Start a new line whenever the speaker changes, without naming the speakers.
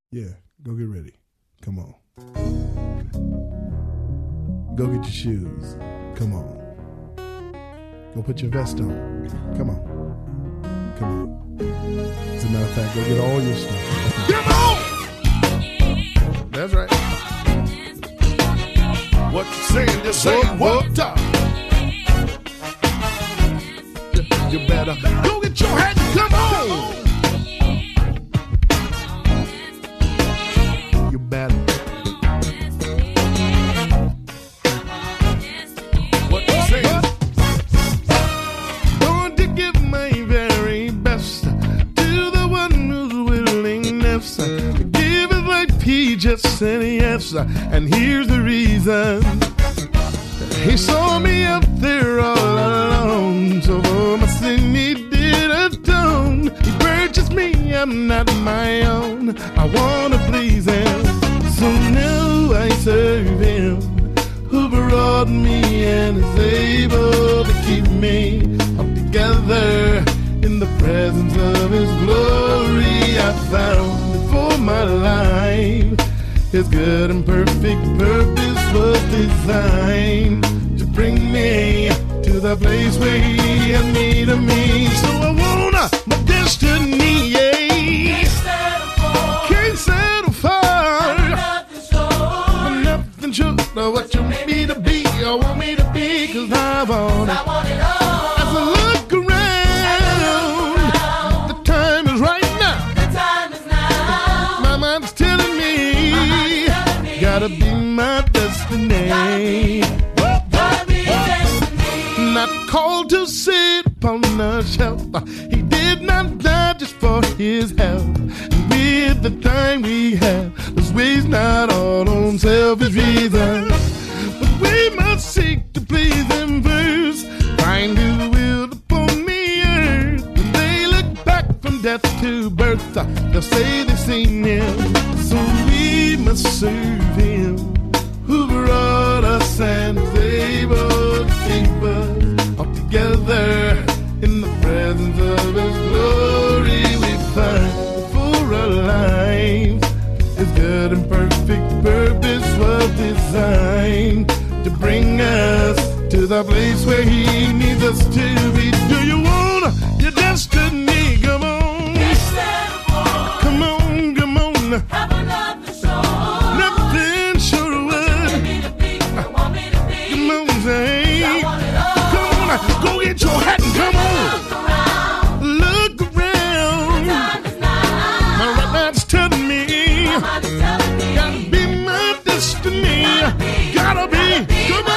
Yeah, go get ready. Come on. Go get your shoes. Come on. Go put your vest on. Come on. Come on. As a matter of fact, go get all your stuff. Come on! That's right.
What you saying? Just say what up.
You better go get your hat and come on. You better.
What you saying?
Going to give my very best to the one whose willingness to give his life he just said yes. And here's the reason. He saw me up there all alone, so for my sin he did atone. He purchased me, I'm not my own. I want to please him, so now I serve him, who brought me and is able to keep me up together in the presence of his glory. I found it for my life. His good and perfect purpose was designed to bring me to the place where he had need of me. So I wanna my destiny, yeah. Can't settle for nothing short of what you want me to be. Or want me to be, 'cause I want it all. As I look around, the time is right now. My mind's telling me, gotta be my destiny. Not called to sit upon a shelf. He did not die just for his health. And with the time we have, let's waste not all on selfish reasons. But we must seek to please him first. Find who will upon the earth. When they look back from death to birth, they'll say they've seen him. So we must serve him, who brought us and is able to keep us all together in the presence of his glory. We find for our lives his good and perfect purpose was designed to bring us to the place where he needs us to be. Do you want your destiny? Come on. Come on, come on. Nothing sure would. Come on, say. Come on, go get your hat and come on. Look around. My right mind's telling me, gotta be my destiny. Gotta be. Come